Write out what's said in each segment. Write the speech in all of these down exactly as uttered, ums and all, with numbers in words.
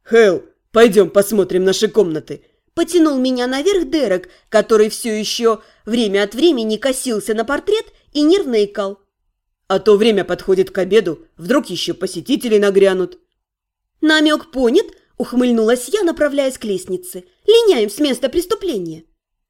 Хэл, пойдем посмотрим наши комнаты. Потянул меня наверх Дерек, который все еще время от времени косился на портрет и нервно икал. А то время подходит к обеду, вдруг еще посетители нагрянут. Намек понят, ухмыльнулась я, направляясь к лестнице. Линяем с места преступления.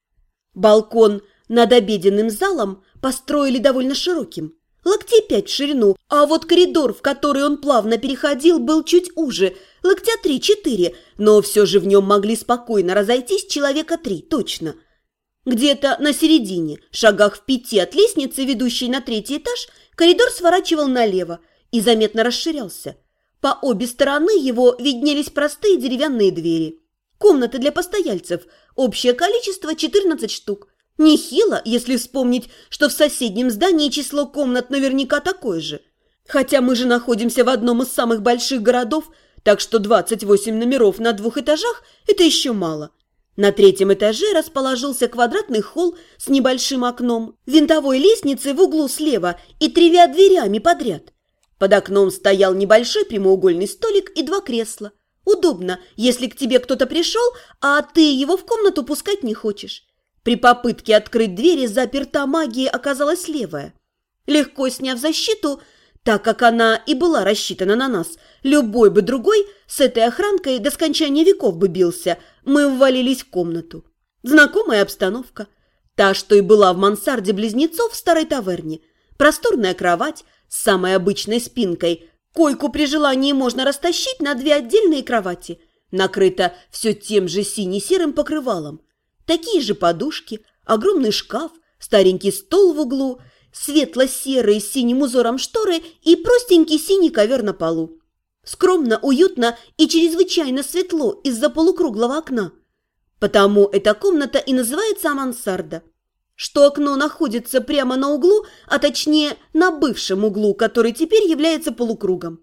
Балкон над обеденным залом построили довольно широким, локтей пять в ширину, а вот коридор, в который он плавно переходил, был чуть уже, локтя три-четыре, но все же в нем могли спокойно разойтись человека три, точно. Где-то на середине, шагах в пяти от лестницы, ведущей на третий этаж, коридор сворачивал налево и заметно расширялся. По обе стороны его виднелись простые деревянные двери. Комнаты для постояльцев, общее количество четырнадцать штук. Нехило, если вспомнить, что в соседнем здании число комнат наверняка такое же. Хотя мы же находимся в одном из самых больших городов, так что двадцать восемь номеров на двух этажах – это еще мало. На третьем этаже расположился квадратный холл с небольшим окном, винтовой лестницей в углу слева и тремя дверями подряд. Под окном стоял небольшой прямоугольный столик и два кресла. Удобно, если к тебе кто-то пришел, а ты его в комнату пускать не хочешь. При попытке открыть двери заперта магия оказалась левая. Легко сняв защиту, так как она и была рассчитана на нас, любой бы другой с этой охранкой до скончания веков бы бился, мы ввалились в комнату. Знакомая обстановка. Та, что и была в мансарде близнецов в старой таверне. Просторная кровать с самой обычной спинкой. Койку при желании можно растащить на две отдельные кровати. Накрыто все тем же сине-серым покрывалом. Такие же подушки, огромный шкаф, старенький стол в углу, светло-серые с синим узором шторы и простенький синий ковер на полу. Скромно, уютно и чрезвычайно светло из-за полукруглого окна. Потому эта комната и называется мансарда. Что окно находится прямо на углу, а точнее на бывшем углу, который теперь является полукругом.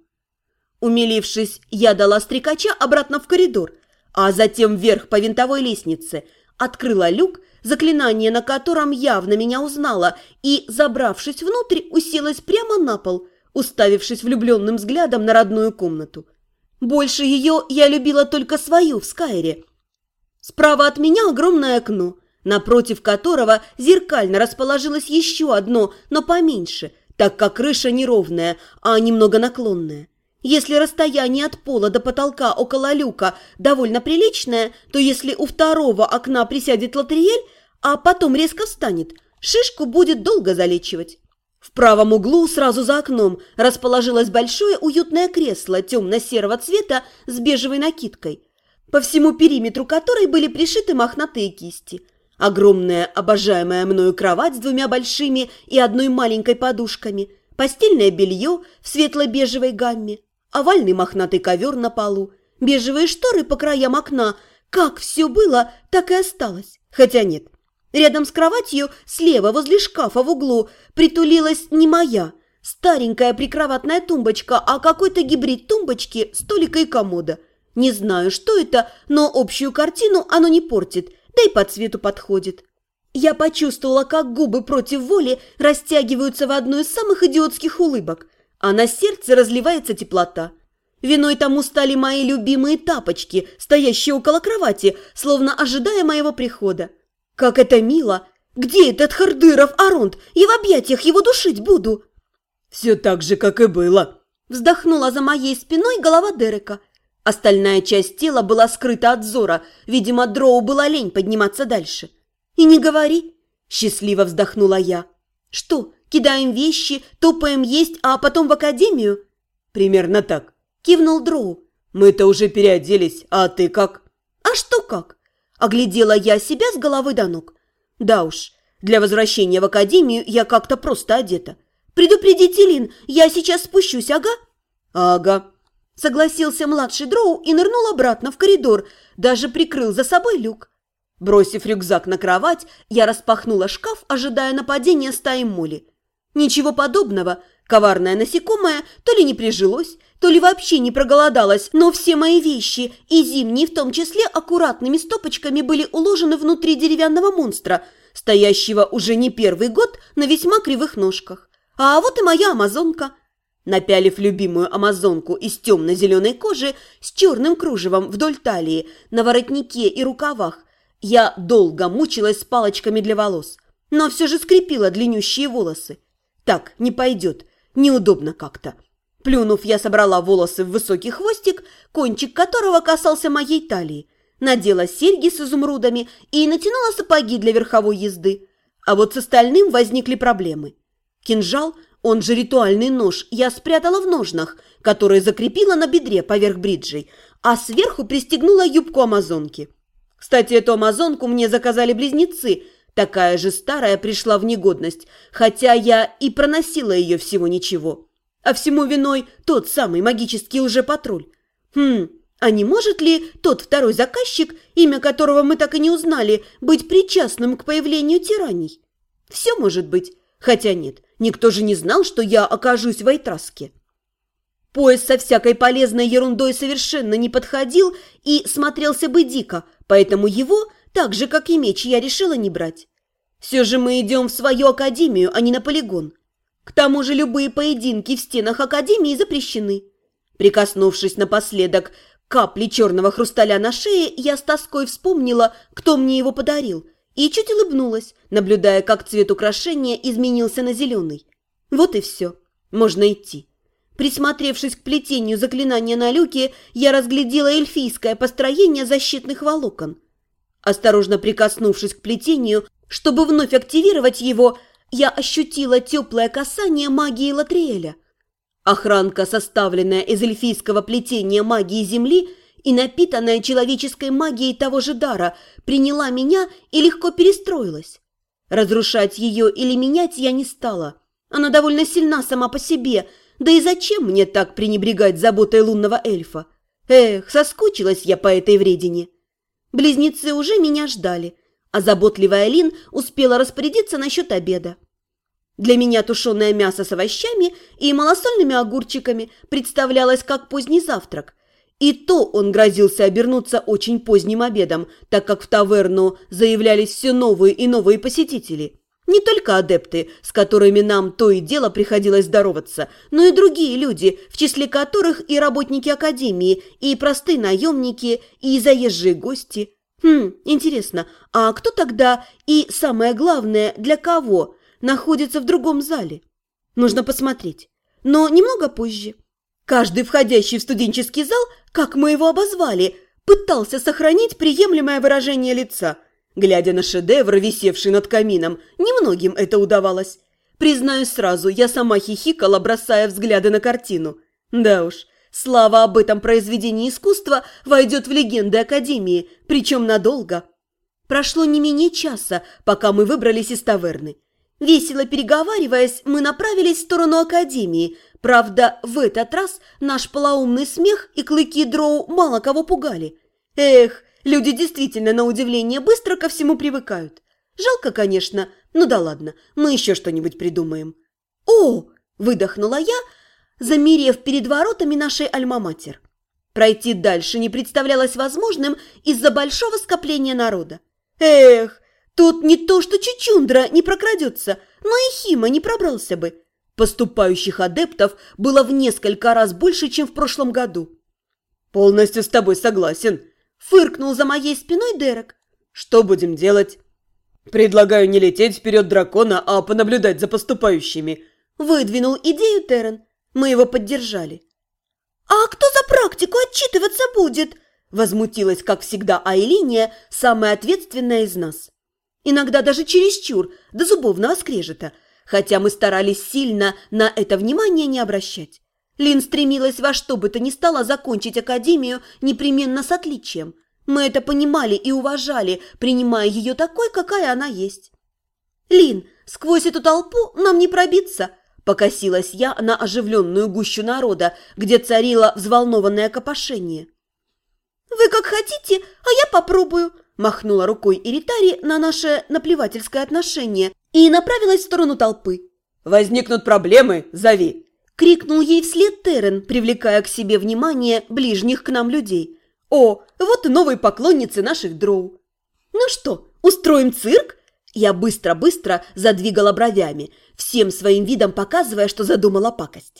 Умилившись, я дала стрекача обратно в коридор, а затем вверх по винтовой лестнице – открыла люк, заклинание на котором явно меня узнала, и, забравшись внутрь, уселась прямо на пол, уставившись влюбленным взглядом на родную комнату. Больше ее я любила только свою в Скайре. Справа от меня огромное окно, напротив которого зеркально расположилось еще одно, но поменьше, так как крыша неровная, а немного наклонная. Если расстояние от пола до потолка около люка довольно приличное, то если у второго окна присядет Латериэль, а потом резко встанет, шишку будет долго залечивать. В правом углу, сразу за окном, расположилось большое уютное кресло темно-серого цвета с бежевой накидкой, по всему периметру которой были пришиты мохнатые кисти. Огромная, обожаемая мною кровать с двумя большими и одной маленькой подушками, постельное белье в светло-бежевой гамме, овальный мохнатый ковер на полу, бежевые шторы по краям окна. Как все было, так и осталось. Хотя нет. Рядом с кроватью, слева возле шкафа в углу, притулилась не моя, старенькая прикроватная тумбочка, а какой-то гибрид тумбочки, столика и комода. Не знаю, что это, но общую картину оно не портит, да и по цвету подходит. Я почувствовала, как губы против воли растягиваются в одну из самых идиотских улыбок, а на сердце разливается теплота. Виной тому стали мои любимые тапочки, стоящие около кровати, словно ожидая моего прихода. Как это мило! Где этот Хардыров Аронт? Я в объятиях его душить буду. Все так же, как и было. Вздохнула за моей спиной голова Дерека. Остальная часть тела была скрыта от взора. Видимо, Дроу была лень подниматься дальше. И не говори. Счастливо вздохнула я. Что, кидаем вещи, топаем есть, а потом в академию? Примерно так. Кивнул Дроу. Мы-то уже переоделись, а ты как? А что как? Оглядела я себя с головы до ног. Да уж, для возвращения в академию я как-то просто одета. Предупредите, Лин, я сейчас спущусь, ага? Ага. Согласился младший Дроу и нырнул обратно в коридор, даже прикрыл за собой люк. Бросив рюкзак на кровать, я распахнула шкаф, ожидая нападения стаи моли. Ничего подобного. Коварное насекомое то ли не прижилось, то ли вообще не проголодалось, но все мои вещи, и зимние в том числе, аккуратными стопочками были уложены внутри деревянного монстра, стоящего уже не первый год на весьма кривых ножках. А вот и моя амазонка. Напялив любимую амазонку из темно-зеленой кожи с черным кружевом вдоль талии, на воротнике и рукавах, я долго мучилась с палочками для волос, но все же скрепила длиннющие волосы. Так, не пойдет, неудобно как-то. Плюнув, я собрала волосы в высокий хвостик, кончик которого касался моей талии, надела серьги с изумрудами и натянула сапоги для верховой езды. А вот с остальным возникли проблемы. Кинжал, он же ритуальный нож, я спрятала в ножнах, которые закрепила на бедре поверх бриджей, а сверху пристегнула юбку амазонки. Кстати, эту амазонку мне заказали близнецы, такая же старая пришла в негодность, хотя я и проносила ее всего ничего. А всему виной тот самый магический лжепатруль. Хм, а не может ли тот второй заказчик, имя которого мы так и не узнали, быть причастным к появлению тираний? Все может быть. Хотя нет, никто же не знал, что я окажусь в Айтраске. Пояс со всякой полезной ерундой совершенно не подходил и смотрелся бы дико, поэтому его, так же, как и меч, я решила не брать. Все же мы идем в свою академию, а не на полигон. К тому же любые поединки в стенах академии запрещены. Прикоснувшись напоследок к капле черного хрусталя на шее, я с тоской вспомнила, кто мне его подарил, и чуть улыбнулась, наблюдая, как цвет украшения изменился на зеленый. Вот и все. Можно идти. Присмотревшись к плетению заклинания на люке, я разглядела эльфийское построение защитных волокон. Осторожно прикоснувшись к плетению, чтобы вновь активировать его, я ощутила теплое касание магии Латриэля. Охранка, составленная из эльфийского плетения магии Земли и напитанная человеческой магией того же дара, приняла меня и легко перестроилась. Разрушать ее или менять я не стала. Она довольно сильна сама по себе, да и зачем мне так пренебрегать заботой лунного эльфа? Эх, соскучилась я по этой вредине. Близнецы уже меня ждали, а заботливая Лин успела распорядиться насчет обеда. Для меня тушеное мясо с овощами и малосольными огурчиками представлялось как поздний завтрак. И то он грозился обернуться очень поздним обедом, так как в таверну заявлялись все новые и новые посетители. Не только адепты, с которыми нам то и дело приходилось здороваться, но и другие люди, в числе которых и работники академии, и простые наемники, и заезжие гости. Хм, интересно, а кто тогда и, самое главное, для кого находится в другом зале? Нужно посмотреть, но немного позже. Каждый входящий в студенческий зал, как мы его обозвали, пытался сохранить приемлемое выражение лица. Глядя на шедевр, висевший над камином, немногим это удавалось. Признаюсь сразу, я сама хихикала, бросая взгляды на картину. Да уж, слава об этом произведении искусства войдет в легенды Академии, причем надолго. Прошло не менее часа, пока мы выбрались из таверны. Весело переговариваясь, мы направились в сторону Академии. Правда, в этот раз наш полоумный смех и клыки дроу мало кого пугали. Эх, люди действительно, на удивление, быстро ко всему привыкают. Жалко, конечно, ну да ладно, мы еще что-нибудь придумаем. «О!» – выдохнула я, замерев перед воротами нашей альма-матер. Пройти дальше не представлялось возможным из-за большого скопления народа. Эх, тут не то что Чучундра не прокрадется, но и Хима не пробрался бы. Поступающих адептов было в несколько раз больше, чем в прошлом году. «Полностью с тобой согласен», – фыркнул за моей спиной Дерек. «Что будем делать?» «Предлагаю не лететь вперед дракона, а понаблюдать за поступающими», – выдвинул идею Террен. Мы его поддержали. «А кто за практику отчитываться будет?» – возмутилась, как всегда, Айлиния, самая ответственная из нас. Иногда даже чересчур, до зубовного скрежета, хотя мы старались сильно на это внимание не обращать. Лин стремилась во что бы то ни стало закончить академию непременно с отличием. Мы это понимали и уважали, принимая ее такой, какая она есть. «Лин, сквозь эту толпу нам не пробиться», – покосилась я на оживленную гущу народа, где царило взволнованное копошение. «Вы как хотите, а я попробую», – махнула рукой Иритари на наше наплевательское отношение и направилась в сторону толпы. «Возникнут проблемы, зови!» – крикнул ей вслед Террен, привлекая к себе внимание ближних к нам людей. «О, вот и новые поклонницы наших дроу!» «Ну что, устроим цирк?» Я быстро-быстро задвигала бровями, всем своим видом показывая, что задумала пакость.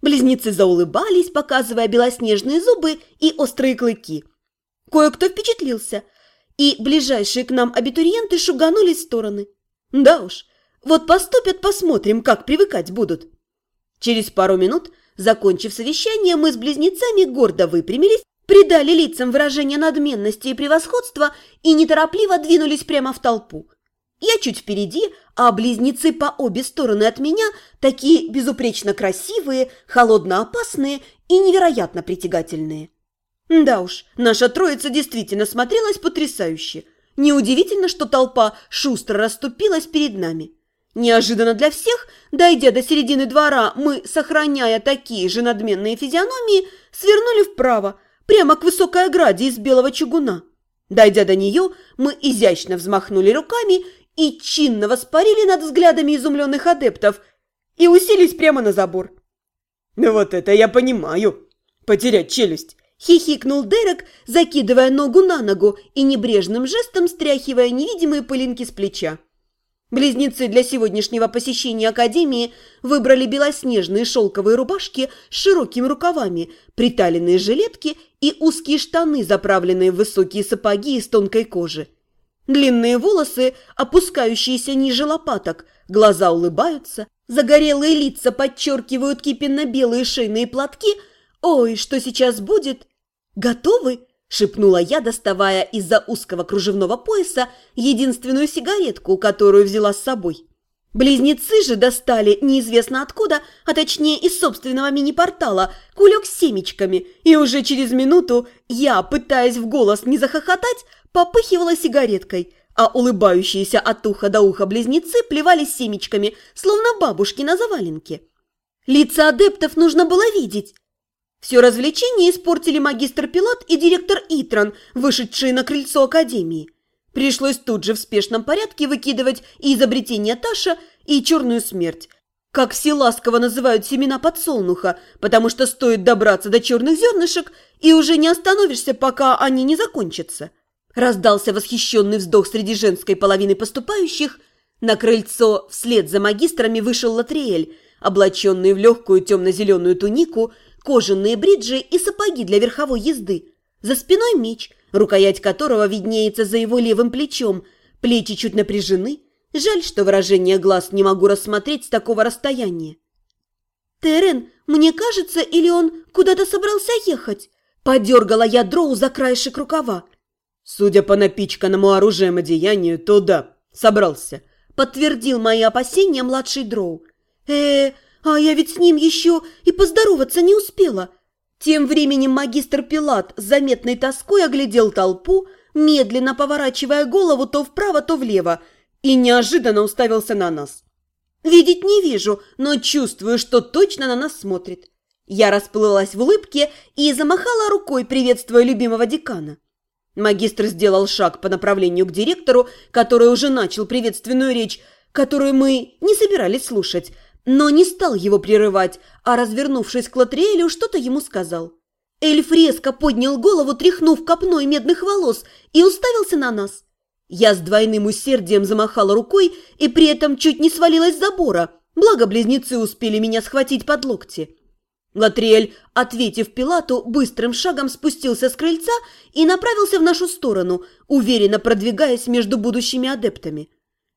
Близнецы заулыбались, показывая белоснежные зубы и острые клыки. Кое-кто впечатлился, и ближайшие к нам абитуриенты шуганулись в стороны. Да уж, вот поступят, посмотрим, как привыкать будут. Через пару минут, закончив совещание, мы с близнецами гордо выпрямились, придали лицам выражение надменности и превосходства и неторопливо двинулись прямо в толпу. Я чуть впереди, а близнецы по обе стороны от меня такие безупречно красивые, холодно-опасные и невероятно притягательные. Да уж, наша троица действительно смотрелась потрясающе. Неудивительно, что толпа шустро расступилась перед нами. Неожиданно для всех, дойдя до середины двора, мы, сохраняя такие же надменные физиономии, свернули вправо, прямо к высокой ограде из белого чугуна. Дойдя до нее, мы изящно взмахнули руками и чинно воспарили над взглядами изумленных адептов и уселись прямо на забор. «Ну вот это я понимаю! Потерять челюсть!» — хихикнул Дерек, закидывая ногу на ногу и небрежным жестом стряхивая невидимые пылинки с плеча. Близнецы для сегодняшнего посещения академии выбрали белоснежные шелковые рубашки с широкими рукавами, приталенные жилетки и узкие штаны, заправленные в высокие сапоги из тонкой кожи. Длинные волосы, опускающиеся ниже лопаток, глаза улыбаются, загорелые лица подчеркивают кипенно-белые шейные платки. Ой, что сейчас будет? Готовы? – шепнула я, доставая из-за узкого кружевного пояса единственную сигаретку, которую взяла с собой. Близнецы же достали неизвестно откуда, а точнее из собственного мини-портала, кулек с семечками, и уже через минуту я, пытаясь в голос не захохотать, попыхивала сигареткой, а улыбающиеся от уха до уха близнецы плевались семечками, словно бабушки на заваленке. Лица адептов нужно было видеть. Все развлечение испортили магистр Пилат и директор Итран, вышедшие на крыльцо академии. Пришлось тут же в спешном порядке выкидывать и изобретение Таша, и черную смерть. Как все ласково называют семена подсолнуха, потому что стоит добраться до черных зернышек, и уже не остановишься, пока они не закончатся. Раздался восхищенный вздох среди женской половины поступающих. На крыльцо вслед за магистрами вышел Латриэль, облаченный в легкую темно-зеленую тунику, кожаные бриджи и сапоги для верховой езды. За спиной меч, рукоять которого виднеется за его левым плечом, плечи чуть напряжены. Жаль, что выражение глаз не могу рассмотреть с такого расстояния. «Терен, мне кажется, или он куда-то собрался ехать?» Подергала я Дроу за краешек рукава. «Судя по напичканному оружием одеянию, то да, собрался», подтвердил мои опасения младший Дроу. э а я ведь с ним еще и поздороваться не успела». Тем временем магистр Пилат с заметной тоской оглядел толпу, медленно поворачивая голову то вправо, то влево, и неожиданно уставился на нас. Видеть не вижу, но чувствую, что точно на нас смотрит. Я расплылась в улыбке и замахала рукой, приветствуя любимого декана. Магистр сделал шаг по направлению к директору, который уже начал приветственную речь, которую мы не собирались слушать, но не стал его прерывать, а, развернувшись к Латриэлю, что-то ему сказал. Эльф резко поднял голову, тряхнув копной медных волос, и уставился на нас. Я с двойным усердием замахала рукой и при этом чуть не свалилась с забора, благо близнецы успели меня схватить под локти. Латриэль, ответив Пилату, быстрым шагом спустился с крыльца и направился в нашу сторону, уверенно продвигаясь между будущими адептами.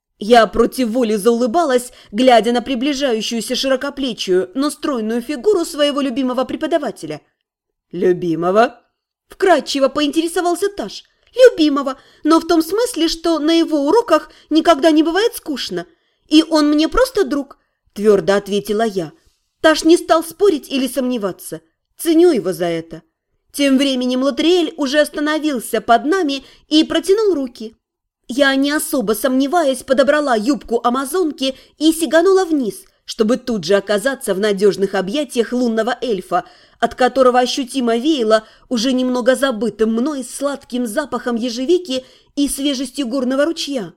Я против воли заулыбалась, глядя на приближающуюся широкоплечую, но стройную фигуру своего любимого преподавателя. «Любимого?» – вкратчиво поинтересовался Таш. «Любимого, но в том смысле, что на его уроках никогда не бывает скучно. И он мне просто друг», – твердо ответила я. Таш не стал спорить или сомневаться. Ценю его за это. Тем временем Латриэль уже остановился под нами и протянул руки. Я, не особо сомневаясь, подобрала юбку амазонки и сиганула вниз, чтобы тут же оказаться в надежных объятиях лунного эльфа, от которого ощутимо веяло уже немного забытым мной сладким запахом ежевики и свежестью горного ручья.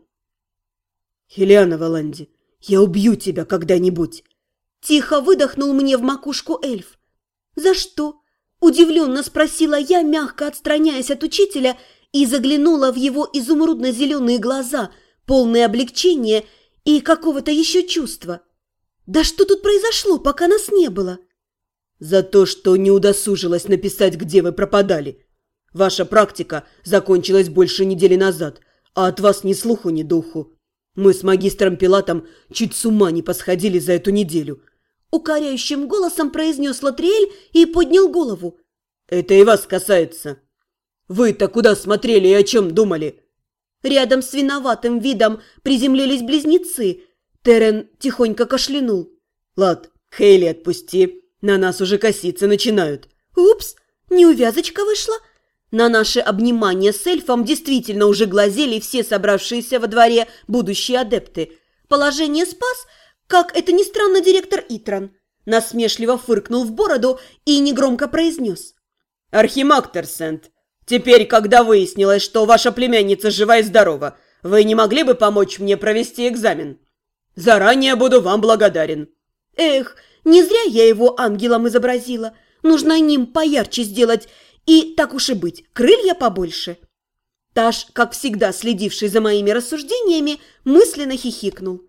«Хелиана Валанди, я убью тебя когда-нибудь!» Тихо выдохнул мне в макушку эльф. «За что?» – удивленно спросила я, мягко отстраняясь от учителя, и заглянула в его изумрудно-зеленые глаза, полные облегчения и какого-то еще чувства. «Да что тут произошло, пока нас не было?» За то, что не удосужилась написать, где вы пропадали. Ваша практика закончилась больше недели назад, а от вас ни слуху, ни духу. Мы с магистром Пилатом чуть с ума не посходили за эту неделю. Укоряющим голосом произнес Латриэль и поднял голову. Это и вас касается. Вы-то куда смотрели и о чем думали? Рядом с виноватым видом приземлились близнецы. Террен тихонько кашлянул. Лад, Хейли отпусти, на нас уже коситься начинают. Упс, неувязочка вышла. На наше обнимание с эльфом действительно уже глазели все собравшиеся во дворе будущие адепты. Положение спас, как это ни странно, директор Итран. Насмешливо фыркнул в бороду и негромко произнес. Архимаг Терсент, теперь, когда выяснилось, что ваша племянница жива и здорова, вы не могли бы помочь мне провести экзамен? Заранее буду вам благодарен. Эх, не зря я его ангелом изобразила. Нужно ним поярче сделать. И, так уж и быть, крылья побольше. Таш, как всегда следивший за моими рассуждениями, мысленно хихикнул.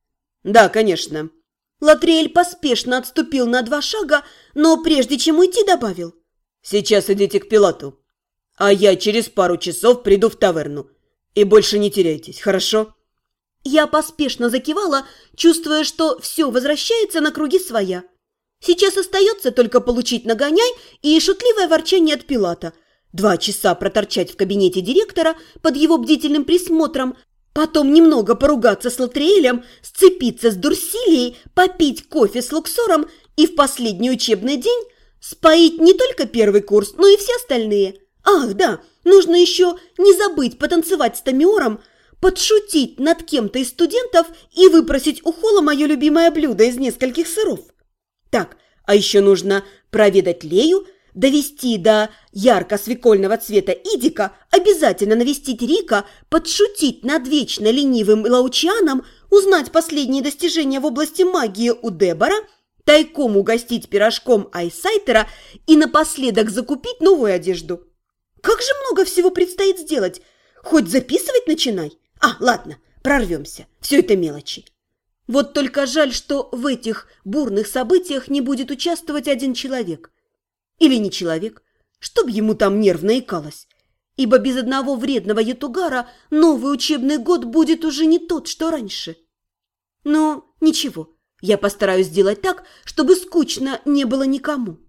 Да, конечно. Латриэль поспешно отступил на два шага, но прежде чем уйти, добавил. Сейчас идите к Пилату, а я через пару часов приду в таверну. И больше не теряйтесь, хорошо? Я поспешно закивала, чувствуя, что все возвращается на круги своя. Сейчас остается только получить нагоняй и шутливое ворчание от Пилата. Два часа проторчать в кабинете директора под его бдительным присмотром, потом немного поругаться с Латриэлем, сцепиться с Дурсилией, попить кофе с Луксором и в последний учебный день споить не только первый курс, но и все остальные. Ах, да, нужно еще не забыть потанцевать с Тамиором, подшутить над кем-то из студентов и выпросить у Холла мое любимое блюдо из нескольких сыров. Так, а еще нужно проведать Лею, довести до ярко-свекольного цвета Идика, обязательно навестить Рика, подшутить над вечно ленивым Лаучианом, узнать последние достижения в области магии у Дебора, тайком угостить пирожком Айсайтера и напоследок закупить новую одежду. Как же много всего предстоит сделать! Хоть записывать начинай. А, ладно, прорвемся. Все это мелочи. Вот только жаль, что в этих бурных событиях не будет участвовать один человек. Или не человек, чтоб ему там нервно икалось. Ибо без одного вредного ятугара новый учебный год будет уже не тот, что раньше. Но ничего, я постараюсь сделать так, чтобы скучно не было никому.